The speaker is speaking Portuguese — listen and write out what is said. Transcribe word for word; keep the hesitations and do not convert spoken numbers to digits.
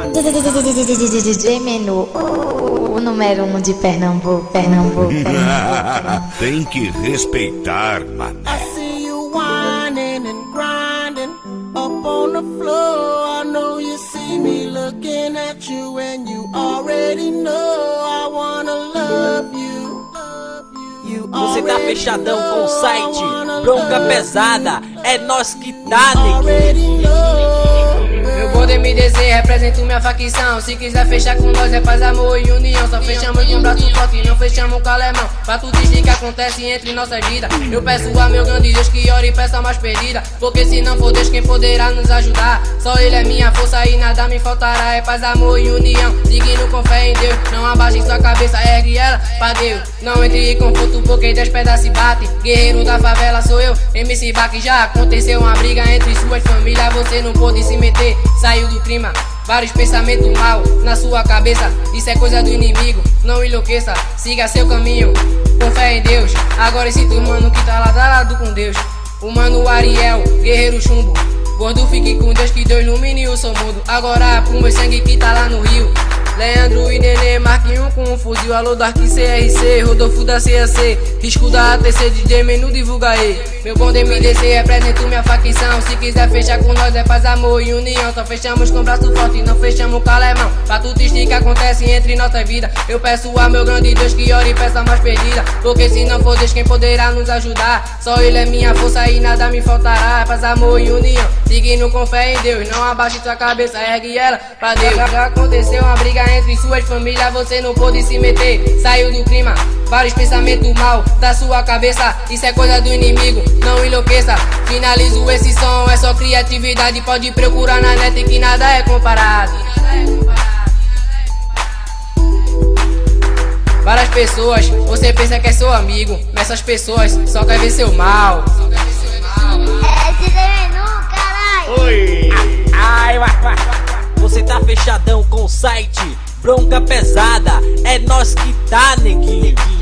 mano. D J Menu, o número um de Pernambuco, Pernambuco, Pernambuco. Tem que respeitar, mané. I see you whining and grinding up on the floor. I know you see me looking at you and you already know I wanna love you. You Você tá already fechadão know com o I site wanna Bronca love Pesada. you. É nós que tá, neguinho. Already know. Meu bonde M D C, represento minha facção. Se quiser fechar com nós é paz, amor e união. Só fechamos com braço forte, não fechamos com alemão. Pra tudo isso que acontece entre nossas vidas, eu peço a meu grande Deus que ore e peça mais perdida. Porque se não for Deus quem poderá nos ajudar. Só Ele é minha força e nada me faltará. É paz, amor e união, seguindo com fé em Deus. Não abaixe sua cabeça, ergue ela pra Deus. Não entre em conforto porque dez pedaços se bate. Guerreiro da favela sou eu, M C Baque. Já aconteceu uma briga entre suas famílias, você não pôde se meter. Saiu do clima, vários pensamentos mal na sua cabeça. Isso é coisa do inimigo, não enlouqueça. Siga seu caminho, com fé em Deus. Agora esse tu mano que tá lado a lado com Deus. O mano Ariel, guerreiro chumbo. Gordo, fique com Deus, que Deus ilumine o seu mundo. Agora pro meu sangue que tá lá no Rio. Leandro e Nenê, marque um com um fuzil. Alô Dark C R C, Rodolfo da C A C, Risco da A T C, D J Menu, divulga aí. Meu bonde M D C, represento minha facção. Se quiser fechar com nós é paz, amor e união. Só fechamos com braço forte, não fechamos com alemão. Pra tudo isso que acontece entre nossa vida, eu peço a meu grande Deus que ore e peça mais perdida. Porque se não for Deus quem poderá nos ajudar. Só Ele é minha força e nada me faltará. Paz, amor e união, seguindo com fé em Deus. Não abaixe sua cabeça, ergue ela pra Deus. Já aconteceu uma briga entre suas famílias, você não pôde se meter. Saiu do clima, vários pensamentos mal da sua cabeça. Isso é coisa do inimigo, não enlouqueça. Finalizo esse som, é só criatividade. Pode procurar na net que nada é comparado. Várias pessoas, você pensa que é seu amigo, mas essas pessoas só querem ver seu mal. É D J Menu, caralho. Oi. Ai, vai, vai. Você tá fechadão com o site Bronca Pesada. É nós que tá, neguinho.